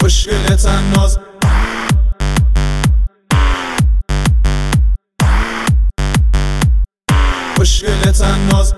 خوشگل تناز خوشگل تناز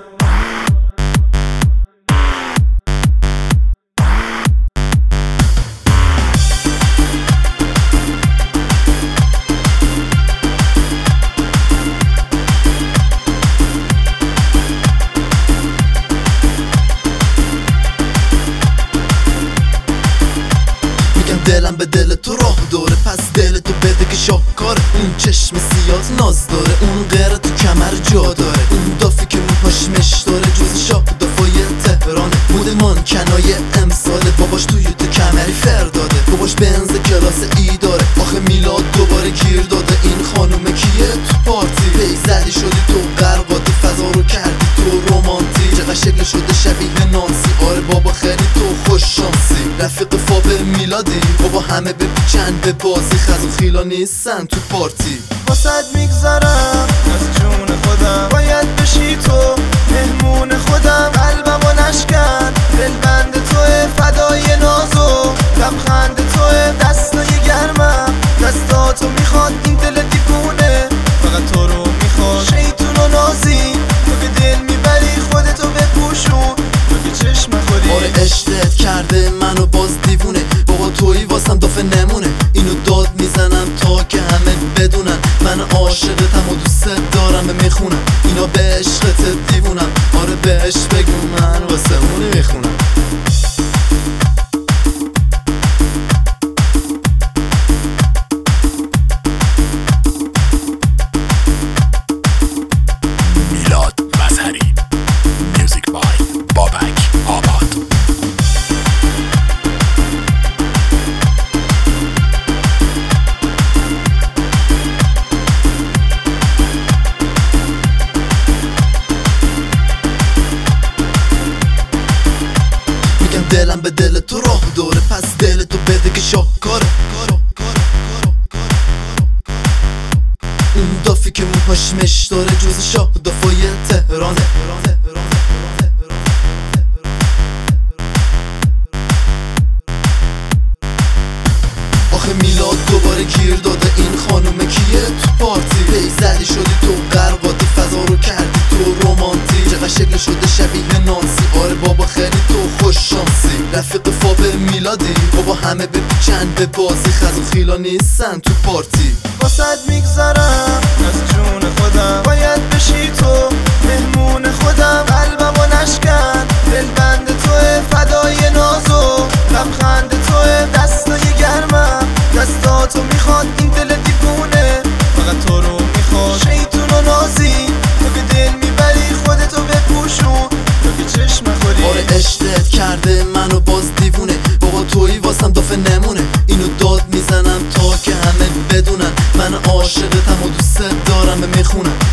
دلم به دل تو راه داره، پس دل تو بده که شاهکاره. اون چشم سیاه ناز داره، اون غیره تو کمر جا داره، اون دافی که موهاش مش داره، جز شاه دافای تهرانه. مود مانکنای امساله، باباش توی تو کمری فر داده، باباش بنز کلاس ای داره. آخه میلاد دوباره گیر داده، این خانومه کیه تو پارتی؟ پی زدی شدی تو غرقاتی، فضا رو کردی تو رومانتی. چقدر شکل شده شبیه نانسی، آره بابا خیلی تو خوش شانسی. رفیق فابر میلادی، بابا همه بپیچن به بازی، خز و خیلا نیستن تو پارتی. واسد میگذرم از جون خودم، باید بشی تو مهمون خودم. قلبم و نشکن، دلبند توه، فدای نازو لبخند توه. دستای گرمم دستاتو میخواد، این دل دیوونه فقط تو رو میخواد. شیطون و نازی تو که دل میبری، خودتو بپوشون تو که چشم خوری. آره عشقت کرده منو باز دیوونه، بابا تویی واسم دافه نمونه. اینو داد میزنم تا که همه بدونن من عاشقتم و دوست دارم میخونم. اینا به عشقت دیوونم، آره بهش بگو من واسه اونی میخونم. میلاد مظهری، میوزیک بای بابک آباد. دلم به دل تو راه داره، پس دل تو بده که شاهکاره. اون دافی که موهاش مش داره، جز شاه دافای تهرانه. آخه میلاد دوباره گیر داده، این خانومه کیه تو پارتی؟ پی زدی شدی تو غرقاتی، فضا رو کردی تو رومانتی. چقدر شکل شده شبیه نانسی، آره بابا خیلی تو خوش شانسی. رفیق فابر میلادی، بابا همه بپیچن به بازی، خز و خیلا نیستن تو پارتی. واسد میگذرم از جون خودم، باید بشی تو مهمون خودم. قلبم و نشکن، دلبند توه، فدای نازو لبخند توه. دستای گرمم دستاتو میخواد، این دل دیوونه فقط تو رو میخواد. شیطون و نازی تو که دل میبری، خودتو بپوشون تو که چشم خوری. آره عشقت کرده منو باز دیوونه، بابا تویی واسم دافه نمونه. اینو داد میزنم تا که همه بدونن من عاشقتم و دوست دارم میخونم.